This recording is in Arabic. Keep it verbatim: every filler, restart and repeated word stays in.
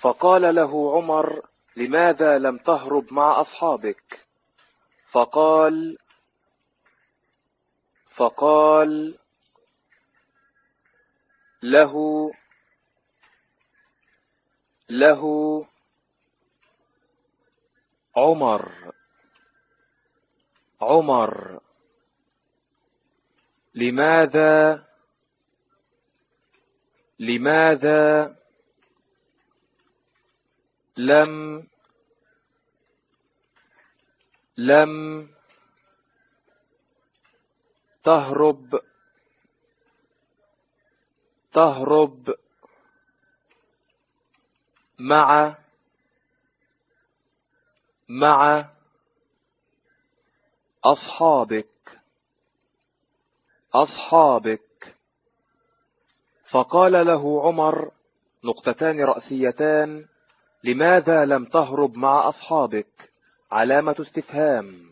فقال له عمر: لماذا لم تهرب مع أصحابك؟ فقال فقال له له عمر عمر لماذا لماذا لم لم تهرب تهرب مع مع أصحابك أصحابك فقال له عمر: نقطتان رأسيتان: لماذا لم تهرب مع أصحابك؟ علامة استفهام.